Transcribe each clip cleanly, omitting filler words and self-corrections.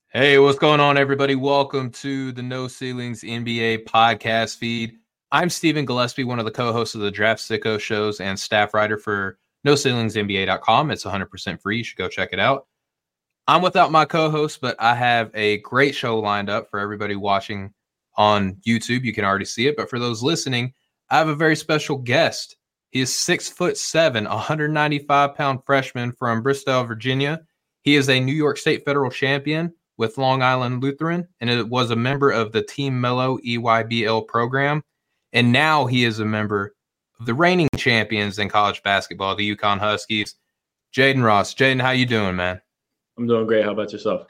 Hey, what's going on, everybody? Welcome to the No Ceilings NBA podcast feed. I'm Stephen Gillespie, one of the co-hosts of the Draft Sicko shows and staff writer for NoCeilingsNBA.com. It's 100% free. You should go check it out. I'm without my co-host, but I have a great show lined up for everybody watching on YouTube. You can already see it, but for those listening, I have a very special guest. He is 6'7", 195-pound freshman from Bristol, Virginia. He is a New York State federal champion with Long Island Lutheran, and it was a member of the Team Mello EYBL program. And now he is a member of the reigning champions in college basketball, the UConn Huskies. Jaden Ross. Jaden, how you doing, man? I'm doing great. How about yourself?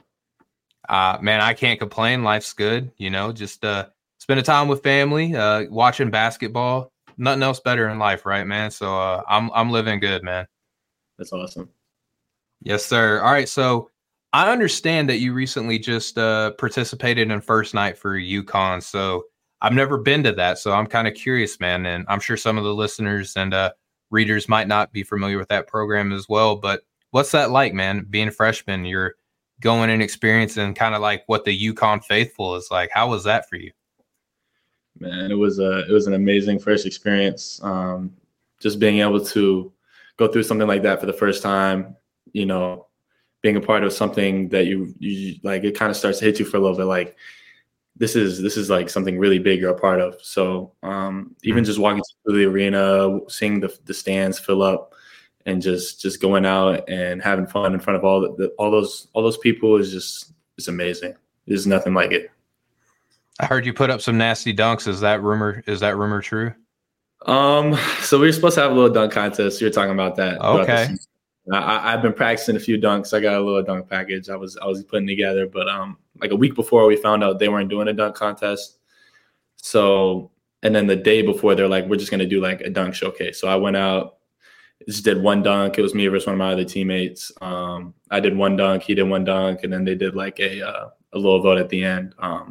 Man, I can't complain. Life's good. Just spending time with family, watching basketball. Nothing else better in life, right, man? So I'm living good, man. That's awesome. Yes, sir. All right, so I understand that you recently just participated in first night for UConn. So I've never been to that, so I'm kind of curious, man. And I'm sure some of the listeners and readers might not be familiar with that program as well. But what's that like, man? Being a freshman, you're going and experiencing kind of like what the UConn faithful is like. How was that for you? Man, it was an amazing first experience. Just being able to go through something like that for the first time, being a part of something that you like, it kind of starts to hit you for a little bit. Like this is like something really big you're a part of. So even just walking through the arena, seeing the stands fill up, and just going out and having fun in front of all those people it's amazing. There's nothing like it. I heard you put up some nasty dunks. Is that rumor true? So we were supposed to have a little dunk contest. You're talking about that. Okay. I've been practicing a few dunks. I got a little dunk package I was putting together, but like a week before we found out they weren't doing a dunk contest. So, and then the day before they're like, we're just going to do like a dunk showcase. So I went out, just did one dunk. It was me versus one of my other teammates. I did one dunk, he did one dunk, and then they did like a little vote at the end.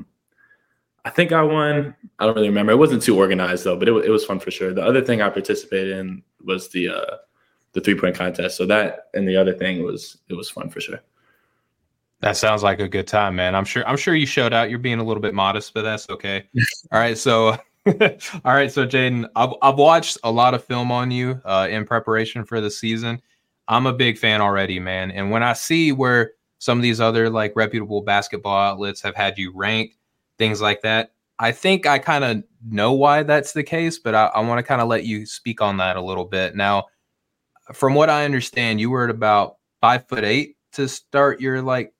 I think I won. I don't really remember. It wasn't too organized though, but it was fun for sure. The other thing I participated in was the 3-point contest. So that and the other thing was fun for sure. That sounds like a good time, man. I'm sure you showed out. You're being a little bit modest, but that's okay. All right, so Jaden, I've watched a lot of film on you in preparation for the season. I'm a big fan already, man. And when I see where some of these other like reputable basketball outlets have had you ranked, things like that, I think I kind of know why that's the case, but I want to kind of let you speak on that a little bit. Now, from what I understand, you were at about 5'8" to start your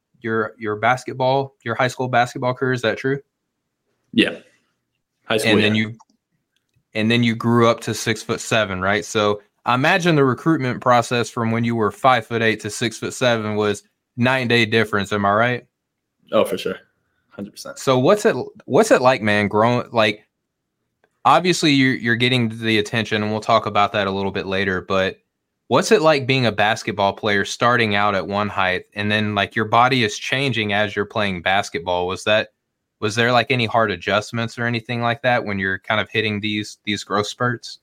high school basketball career. Is that true? Yeah. High school. And then you grew up to 6'7", right? So I imagine the recruitment process from when you were 5'8" to 6'7" was 9-day difference. Am I right? Oh, for sure. 100%. So what's it like, man, growing, like, obviously you're getting the attention, and we'll talk about that a little bit later, but what's it like being a basketball player starting out at one height and then like your body is changing as you're playing basketball? Was there like any hard adjustments or anything like that when you're kind of hitting these growth spurts?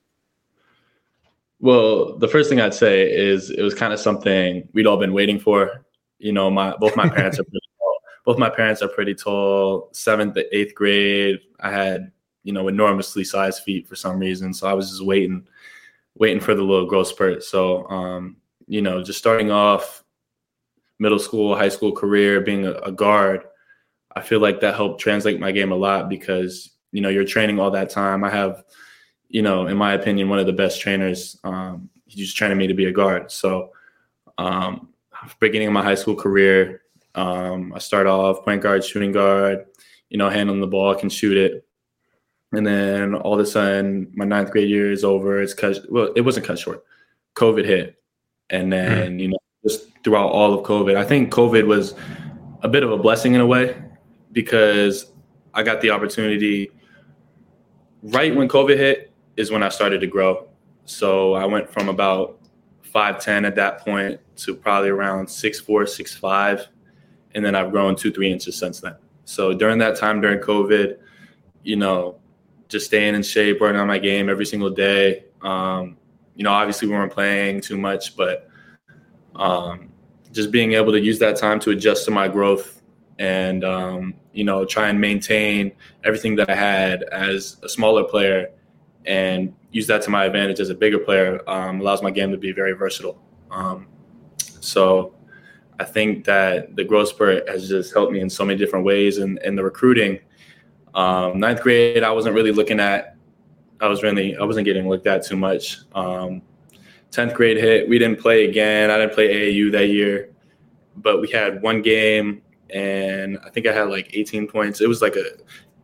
Well, the first thing I'd say is it was kind of something we'd all been waiting for. Both my parents are pretty tall. Both my parents are pretty tall. 7th to 8th grade, I had, enormously sized feet for some reason. So I was just waiting for the little growth spurt. So, just starting off middle school, high school career, being a guard, I feel like that helped translate my game a lot because, you're training all that time. I have, in my opinion, one of the best trainers. He's just training me to be a guard. So, beginning of my high school career, I start off point guard, shooting guard, handling the ball, can shoot it. And then all of a sudden, my 9th grade year is over. It wasn't cut short. COVID hit. And then, just throughout all of COVID, I think COVID was a bit of a blessing in a way because I got the opportunity right when COVID hit is when I started to grow. So I went from about 5'10" at that point to probably around 6'4", 6'5", and then I've grown 2-3 inches since then. So during that time, during COVID, just staying in shape, working on my game every single day. Obviously we weren't playing too much, but just being able to use that time to adjust to my growth and try and maintain everything that I had as a smaller player and use that to my advantage as a bigger player. Allows my game to be very versatile. So I think that the growth spurt has just helped me in so many different ways. And the recruiting, ninth grade, I wasn't getting looked at too much. 10th grade hit, we didn't play again. I didn't play AAU that year, but we had one game, and I think I had like 18 points. It was like a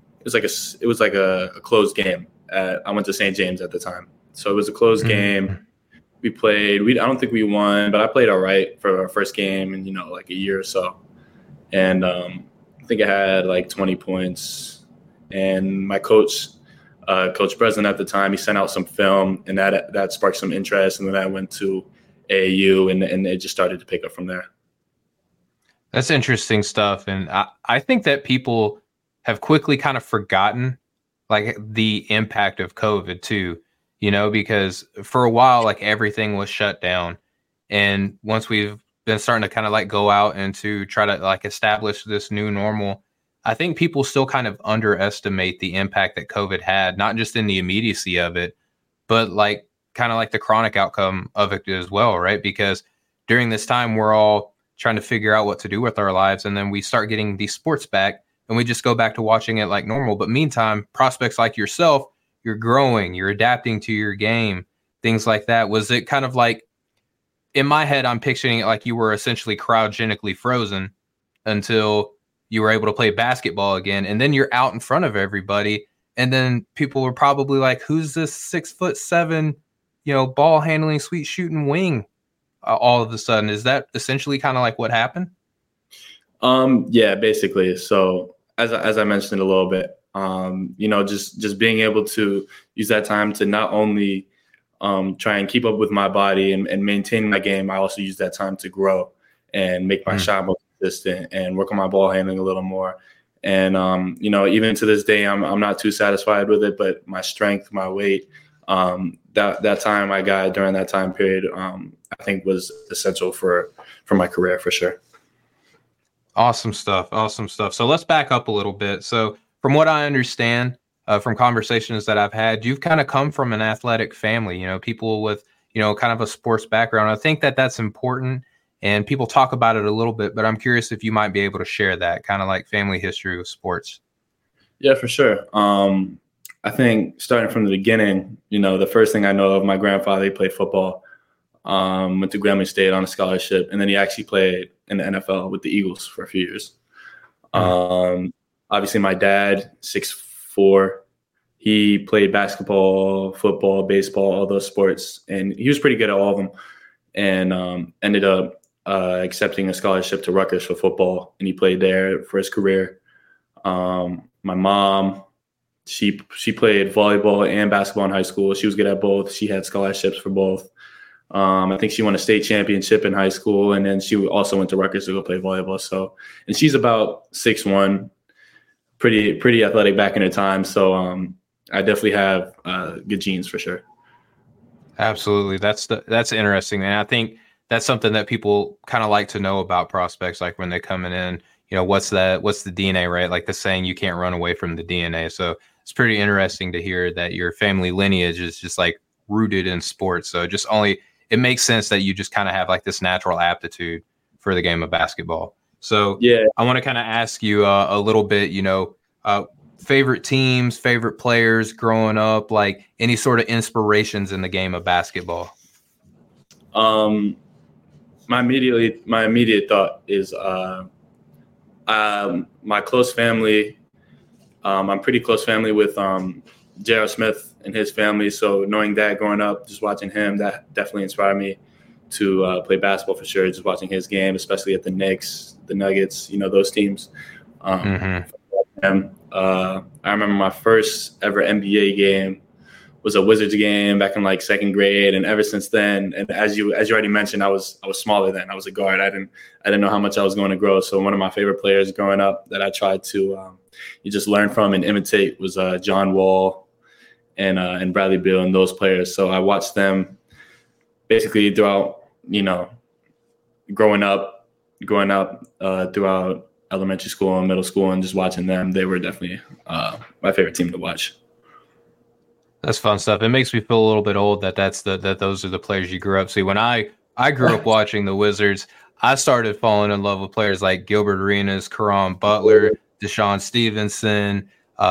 closed game. I went to St. James at the time, so it was a closed game. We played. I don't think we won, but I played all right for our first game in like a year or so, and I think I had like 20 points. And my coach, Coach Breslin at the time, he sent out some film, and that sparked some interest. And then I went to AAU, and it just started to pick up from there. That's interesting stuff. And I think that people have quickly kind of forgotten like the impact of COVID too, because for a while, like everything was shut down. And once we've been starting to kind of like go out and to try to like establish this new normal, I think people still kind of underestimate the impact that COVID had, not just in the immediacy of it, but like kind of like the chronic outcome of it as well, right? Because during this time, we're all trying to figure out what to do with our lives. And then we start getting these sports back and we just go back to watching it like normal. But meantime, prospects like yourself, you're growing, you're adapting to your game, things like that. Was it kind of like, in my head, I'm picturing it like you were essentially cryogenically frozen until you were able to play basketball again. And then you're out in front of everybody. And then people were probably like, who's this 6'7", ball handling, sweet shooting wing all of a sudden? Is that essentially kind of like what happened? Yeah, basically. So as I mentioned a little bit, just being able to use that time to not only try and keep up with my body and maintain my game, I also use that time to grow and make my shot more consistent and work on my ball handling a little more. And, even to this day, I'm not too satisfied with it, but my strength, my weight, that time I got during that time period, I think was essential for my career for sure. Awesome stuff. Awesome stuff. So let's back up a little bit. So from what I understand, from conversations that I've had, you've kind of come from an athletic family, people with, kind of a sports background. I think that that's important and people talk about it a little bit, but I'm curious if you might be able to share that kind of like family history with sports. Yeah, for sure. I think starting from the beginning, the first thing I know of, my grandfather, he played football, went to Grambling State on a scholarship, and then he actually played in the NFL with the Eagles for a few years. Obviously, my dad, 6'4", he played basketball, football, baseball, all those sports, and he was pretty good at all of them, and ended up accepting a scholarship to Rutgers for football, and he played there for his career. My mom, she played volleyball and basketball in high school. She was good at both. She had scholarships for both. I think she won a state championship in high school, and then she also went to Rutgers to go play volleyball. So, and she's about 6'1", pretty athletic back in her time. So I definitely have good genes for sure. Absolutely. That's interesting. And I think that's something that people kind of like to know about prospects, like when they're coming in, what's the DNA, right? Like the saying, you can't run away from the DNA. So it's pretty interesting to hear that your family lineage is just like rooted in sports. So it makes sense that you just kind of have like this natural aptitude for the game of basketball. So yeah, I want to kind of ask you a little bit, favorite teams, favorite players growing up, like any sort of inspirations in the game of basketball. My immediate thought is my close family. I'm pretty close family with J.R. Smith and his family. So knowing that growing up, just watching him, that definitely inspired me to play basketball for sure. Just watching his game, especially at the Knicks, the Nuggets, those teams. I remember my first ever NBA game was a Wizards game back in like second grade, and ever since then, and as you already mentioned, I was smaller then. I was a guard. I didn't know how much I was going to grow. So one of my favorite players growing up that I tried to you just learn from and imitate was John Wall and Bradley Beal and those players. So I watched them basically throughout growing up throughout elementary school and middle school, and just watching them, they were definitely my favorite team to watch. That's fun stuff. It makes me feel a little bit old that those are the players you grew up. See, when I grew up watching the Wizards, I started falling in love with players like Gilbert Arenas, Caron Butler, Deshaun Stevenson,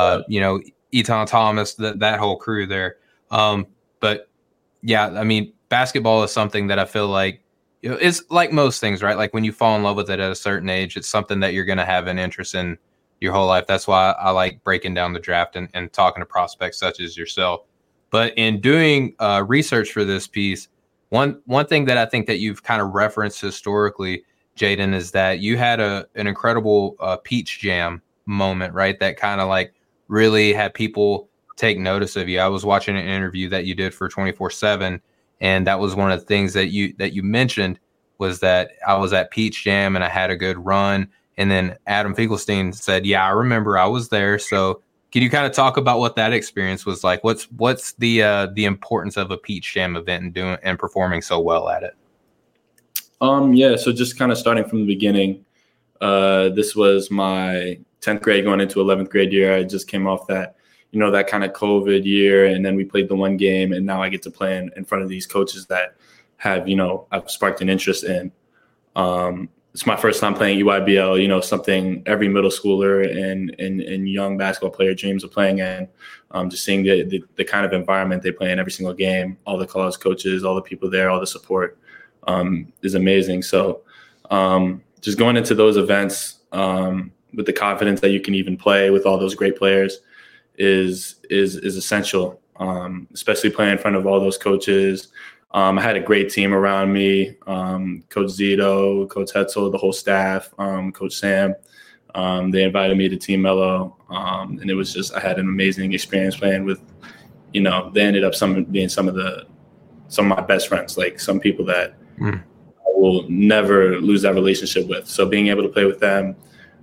Eton Thomas, that whole crew there. But yeah, I mean, basketball is something that I feel like, it's like most things, right? Like when you fall in love with it at a certain age, it's something that you're going to have an interest in your whole life. That's why I like breaking down the draft and talking to prospects such as yourself. But in doing research for this piece, one thing that I think that you've kind of referenced historically, Jaden, is that you had an incredible Peach Jam moment, right? That kind of like really had people take notice of you. I was watching an interview that you did for 24/7, and that was one of the things that you mentioned, was that I was at Peach Jam and I had a good run. And then Adam Finkelstein said, "Yeah, I remember I was there." So can you kind of talk about what that experience was like? What's the importance of a Peach Jam event and doing and performing so well at it? Yeah, so just kind of starting from the beginning, this was my 10th grade going into 11th grade year. I just came off that, that kind of COVID year, and then we played the one game, and now I get to play in front of these coaches that have, I've sparked an interest in. It's my first time playing EYBL, something every middle schooler and young basketball player dreams of playing in. Just seeing the kind of environment they play in every single game, all the college coaches, all the people there, all the support is amazing. So just going into those events with the confidence that you can even play with all those great players is essential, especially playing in front of all those coaches. I had a great team around me, Coach Zito, Coach Hetzel, the whole staff, Coach Sam. They invited me to Team Mello, and it was just, I had an amazing experience playing with, they ended up being some of my best friends, like some people that I will never lose that relationship with. So being able to play with them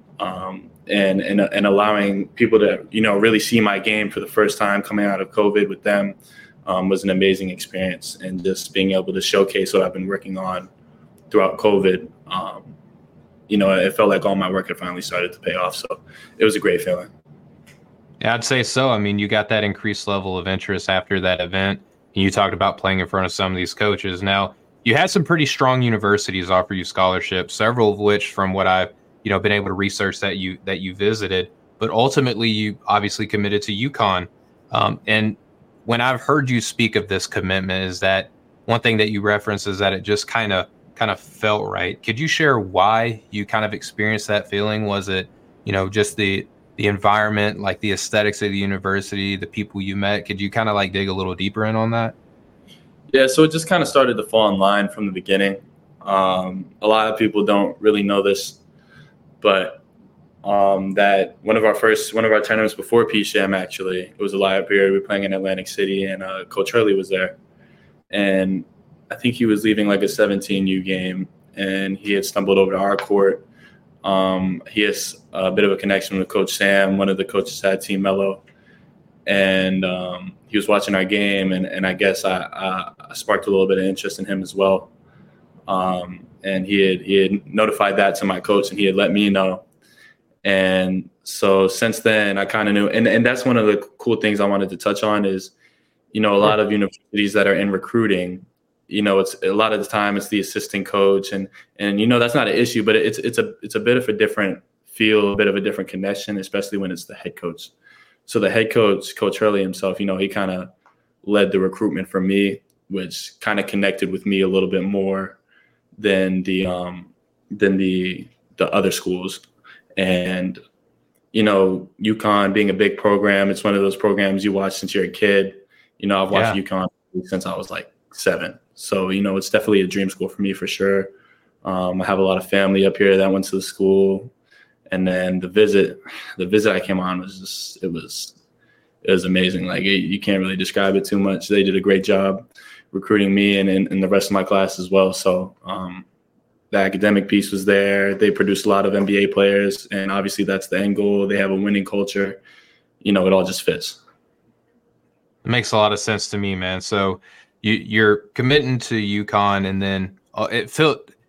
and allowing people to, really see my game for the first time coming out of COVID with them, was an amazing experience. And just being able to showcase what I've been working on throughout COVID, it felt like all my work had finally started to pay off. So it was a great feeling. Yeah, I'd say so. I mean, you got that increased level of interest after that event. And you talked about playing in front of some of these coaches. Now, you had some pretty strong universities offer you scholarships, several of which, from what I've been able to research, that you visited. But ultimately, you obviously committed to UConn. And when I've heard you speak of this commitment, is that one thing that you reference is that it just kind of felt right. Could you share why you kind of experienced that feeling? Was it, just the environment, like the aesthetics of the university, the people you met? Could you kind of like dig a little deeper in on that? Yeah, so it just kind of started to fall in line from the beginning. A lot of people don't really know this, but that one of our tournaments before Peach Jam, actually, it was a live period. We were playing in Atlantic City, and Coach Hurley was there. And I think he was leaving like a 17U game, and he had stumbled over to our court. He has a bit of a connection with Coach Sam, one of the coaches at Team Mello. And he was watching our game, and I guess I sparked a little bit of interest in him as well. And he had notified that to my coach, and he had let me know. And so since then, I kind of knew. And that's one of the cool things I wanted to touch on is, a lot of universities that are in recruiting, it's a lot of the time it's the assistant coach, and that's not an issue, but it's a bit of a different feel, a bit of a different connection, especially when it's the head coach. So the head coach, Coach Hurley himself, he kind of led the recruitment for me, which kind of connected with me a little bit more than the other schools. And, UConn being a big program, it's one of those programs you watch since you're a kid. I've watched UConn since I was like 7. So, it's definitely a dream school for me for sure. I have a lot of family up here that went to the school. And then the visit I came on was just, it was amazing. Like you can't really describe it too much. They did a great job recruiting me and the rest of my class as well. So, the academic piece was there. They produced a lot of NBA players, and obviously that's the end goal. They have a winning culture. It all just fits. It makes a lot of sense to me, man. So you're committing to UConn, and then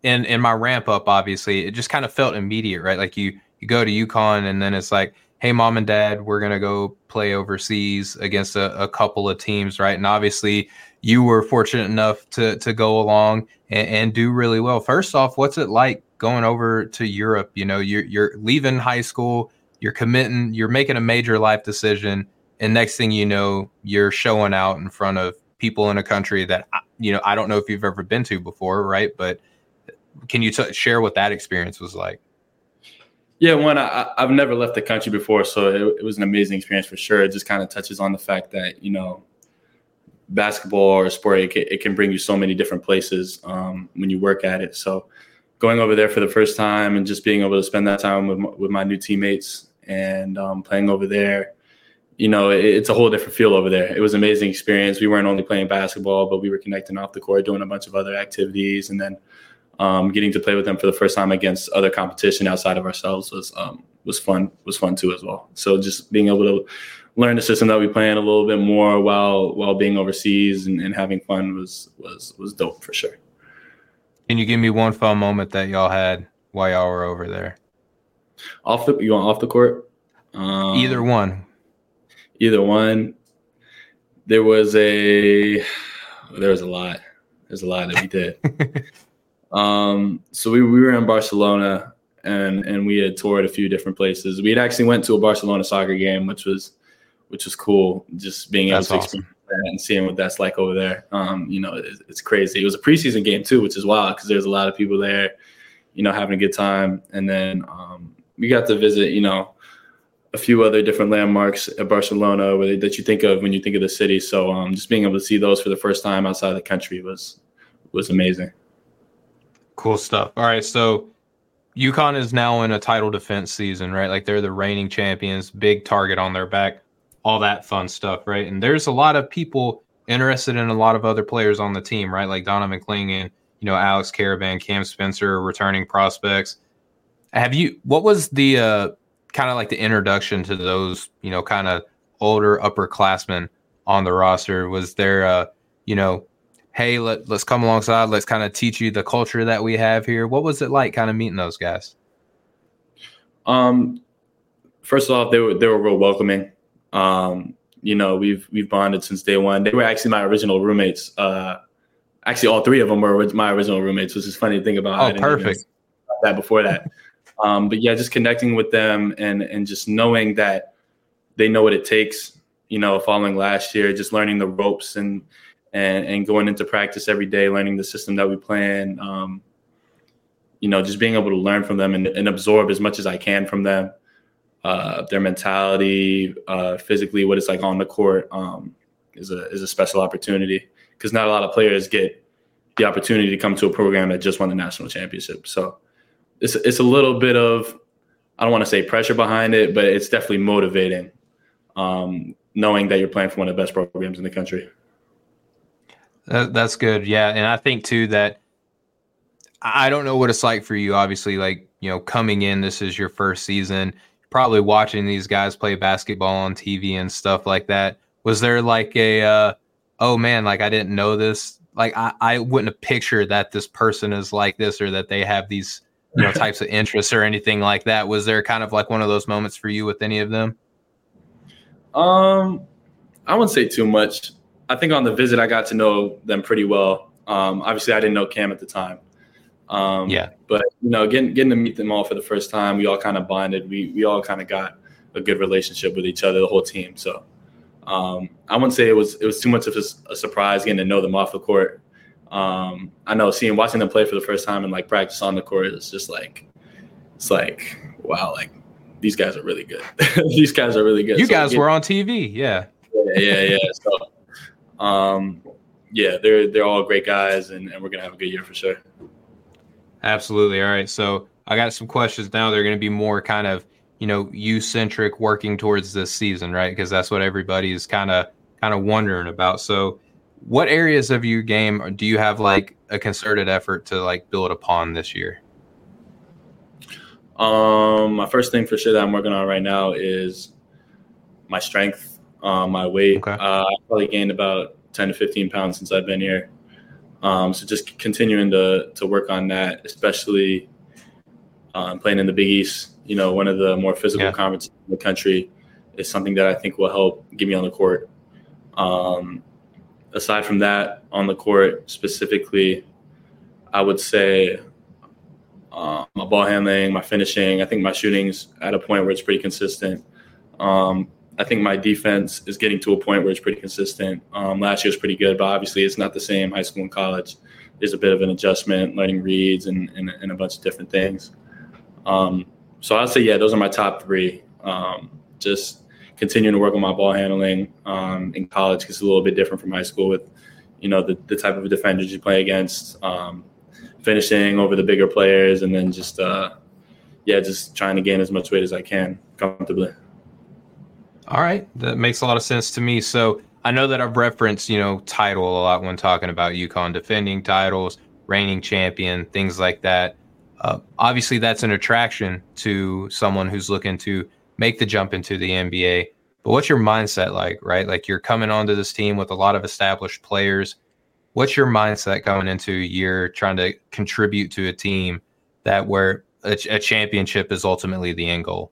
in my ramp up, obviously, it just kind of felt immediate, right? Like you go to UConn and then it's like, hey, mom and dad, we're going to go play overseas against a couple of teams, right? And obviously you were fortunate enough to go along and do really well. First off, what's it like going over to Europe? You know, you're leaving high school, you're committing, you're making a major life decision, and next thing you know, you're showing out in front of people in a country that, you know, I don't know if you've ever been to before, right? But can you share what that experience was like? Yeah, I've never left the country before, so it was an amazing experience for sure. It just kind of touches on the fact that, you know, basketball or sport, it can bring you so many different places when you work at it. So going over there for the first time and just being able to spend that time with my new teammates and playing over there, you know, it's a whole different feel over there. It was an amazing experience. We weren't only playing basketball, but we were connecting off the court, doing a bunch of other activities, and then getting to play with them for the first time against other competition outside of ourselves was fun too as well. So just being able to learn the system that we play in a little bit more while being overseas and having fun was dope for sure. Can you give me one fun moment that y'all had while y'all were over there? You want off the court? Either one. Either one. There was a lot. There's a lot that we did. So we were in Barcelona and we had toured a few different places. We had actually went to a Barcelona soccer game, which was cool. Just being able to experience that and seeing what that's like over there. You know, it's crazy. It was a preseason game too, which is wild because there's a lot of people there, you know, having a good time. And then we got to visit, you know, a few other different landmarks at Barcelona that you think of when you think of the city. So just being able to see those for the first time outside of the country was amazing. Cool stuff. All right, so UConn is now in a title defense season, right? Like they're the reigning champions, big target on their back, all that fun stuff, right? And there's a lot of people interested in a lot of other players on the team, right? Like Donovan Clingan, you know, Alex Caravan, Cam Spencer, returning prospects. What was the kind of like the introduction to those, you know, kind of older upperclassmen on the roster? Was there, you know, hey, let's come alongside, let's kind of teach you the culture that we have here? What was it like kind of meeting those guys? First off, they were real welcoming. You know, we've bonded since day one. They were actually my original roommates. Actually, all three of them were my original roommates, which is funny to think about. Oh, perfect. That before that. But yeah, just connecting with them and just knowing that they know what it takes, you know, following last year, just learning the ropes and going into practice every day, learning the system that we play in, you know, just being able to learn from them and absorb as much as I can from them, their mentality, physically, what it's like on the court is a special opportunity because not a lot of players get the opportunity to come to a program that just won the national championship. So it's a little bit of, I don't want to say pressure behind it, but it's definitely motivating, knowing that you're playing for one of the best programs in the country. That's good. Yeah. And I think too that I don't know what it's like for you, obviously, like, you know, coming in, this is your first season, probably watching these guys play basketball on TV and stuff like that. Was there like oh man, like I didn't know this. Like I wouldn't have pictured that this person is like this or that they have these, you know, types of interests or anything like that. Was there kind of like one of those moments for you with any of them? I wouldn't say too much. I think on the visit, I got to know them pretty well. Obviously, I didn't know Cam at the time. But, you know, getting to meet them all for the first time, we all kind of bonded. We all kind of got a good relationship with each other, the whole team. So I wouldn't say it was too much of a surprise getting to know them off the court. I know watching them play for the first time and like practice on the court, it's like, wow, like these guys are really good. These guys are really good. You guys were on TV. Yeah. Yeah. So, yeah, they're all great guys, and we're gonna have a good year for sure. Absolutely. All right, so I got some questions now. They're going to be more kind of, you know, you-centric, working towards this season, right? Because that's what everybody is kind of wondering about. So, what areas of your game do you have like a concerted effort to like build upon this year? My first thing for sure that I'm working on right now is my strength, my weight. Okay. I probably gained about 10 to 15 pounds since I've been here. So just continuing to work on that, especially playing in the Big East, one of the more physical conferences in the country, is something that I think will help get me on the court. Aside from that, on the court specifically, I would say my ball handling, my finishing. I think my shooting's at a point where it's pretty consistent. I think my defense is getting to a point where it's pretty consistent. Last year was pretty good, but obviously it's not the same high school and college. There's a bit of an adjustment, learning reads and a bunch of different things. So I'd say, those are my top three. Just continuing to work on my ball handling in college, because it's a little bit different from high school with, the type of defenders you play against, finishing over the bigger players, and then just trying to gain as much weight as I can comfortably. All right. That makes a lot of sense to me. So I know that I've referenced, title a lot when talking about UConn, defending titles, reigning champion, things like that. Obviously, that's an attraction to someone who's looking to make the jump into the NBA. But what's your mindset like, right? Like, you're coming onto this team with a lot of established players. What's your mindset going into a year trying to contribute to a team where a championship is ultimately the end goal?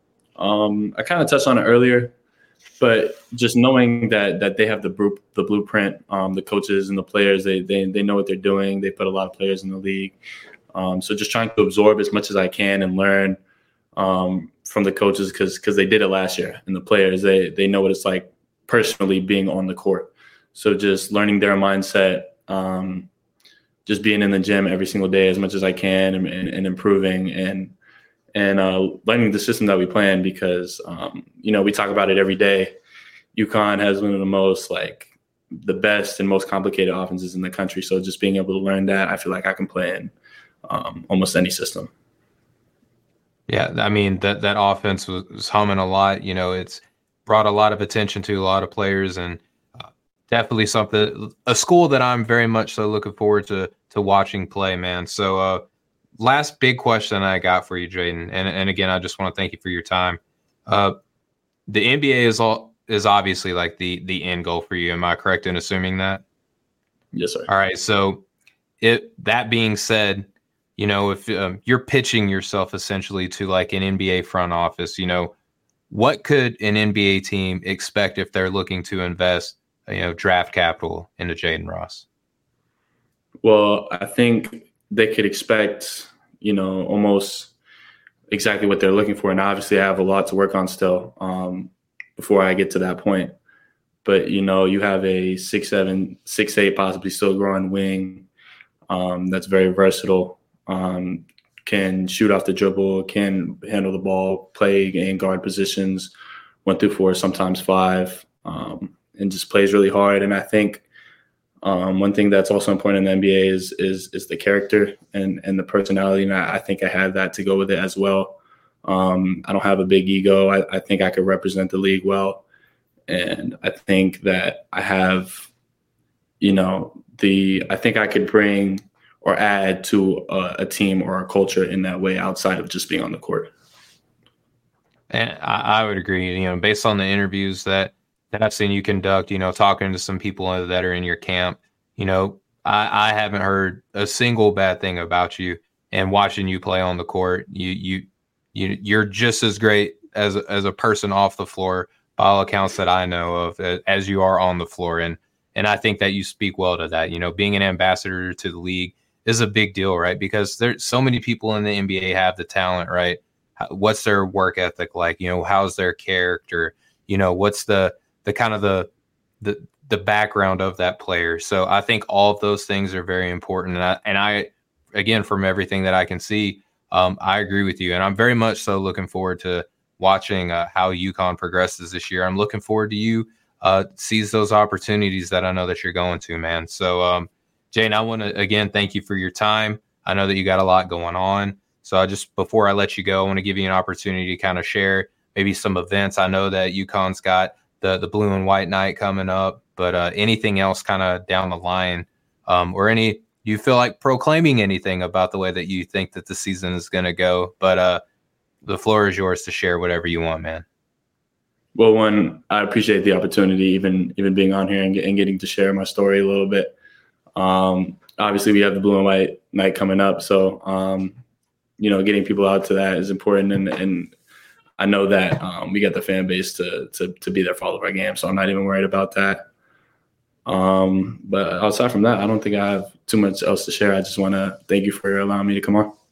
I kind of touched on it earlier, but just knowing that they have the blueprint, the coaches and the players, they know what they're doing. They put a lot of players in the league. So just trying to absorb as much as I can and learn from the coaches, because they did it last year, and the players, they know what it's like personally being on the court. So just learning their mindset, just being in the gym every single day as much as I can, and improving and learning the system that we play in, because, we talk about it every day. UConn has one of the best and most complicated offenses in the country. So just being able to learn that, I feel like I can play in almost any system. Yeah, I mean, that offense was humming a lot. It's brought a lot of attention to a lot of players, and definitely a school that I'm very much so looking forward to watching play, man. So last big question I got for you, Jaden, and again, I just want to thank you for your time. The NBA is obviously like the end goal for you. Am I correct in assuming that? Yes, sir. All right. So that being said, if you're pitching yourself essentially to like an NBA front office, what could an NBA team expect if they're looking to invest, draft capital into Jaden Ross? Well, I think they could expect, almost exactly what they're looking for. And obviously I have a lot to work on still before I get to that point. But, you have a 6'7", 6'8", possibly still growing wing that's very versatile, can shoot off the dribble, can handle the ball, play in guard positions, 1 through 4, sometimes 5, and just plays really hard. And I think one thing that's also important in the NBA is the character and the personality. And I think I have that to go with it as well. I don't have a big ego. I think I could represent the league well. And I think that I have, I think I could bring or add to a team or a culture in that way outside of just being on the court. And I would agree, based on the interviews that I've seen you conduct, talking to some people that are in your camp, I haven't heard a single bad thing about you. And watching you play on the court, you're just as great as a person off the floor, by all accounts that I know of, as you are on the floor. And I think that you speak well to that. Being an ambassador to the league is a big deal, right? Because there's so many people in the NBA have the talent, right? What's their work ethic like? How's their character? What's the kind of the background of that player? So I think all of those things are very important. And I again, from everything that I can see, I agree with you. And I'm very much so looking forward to watching how UConn progresses this year. I'm looking forward to you seize those opportunities that I know that you're going to, man. So, Jane, I want to, again, thank you for your time. I know that you got a lot going on. So before I let you go, I want to give you an opportunity to kind of share maybe some events. I know that UConn's got the blue and white night coming up, but anything else kind of down the line, or you feel like proclaiming anything about the way that you think that the season is going to go, but the floor is yours to share whatever you want, man. Well, I appreciate the opportunity, even being on here and getting to share my story a little bit. Obviously, we have the blue and white night coming up, so getting people out to that is important, and I know that we got the fan base to be there for all of our games, so I'm not even worried about that. But outside from that, I don't think I have too much else to share. I just want to thank you for allowing me to come on.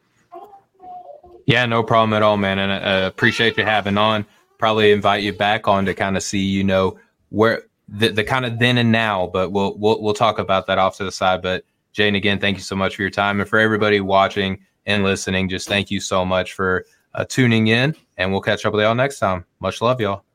Yeah, no problem at all, man. And I appreciate you having on. Probably invite you back on to kind of see, where the kind of then and now, but we'll talk about that off to the side. But Jaden, again, thank you so much for your time. And for everybody watching and listening, just thank you so much for tuning in, and we'll catch up with y'all next time. Much love, y'all.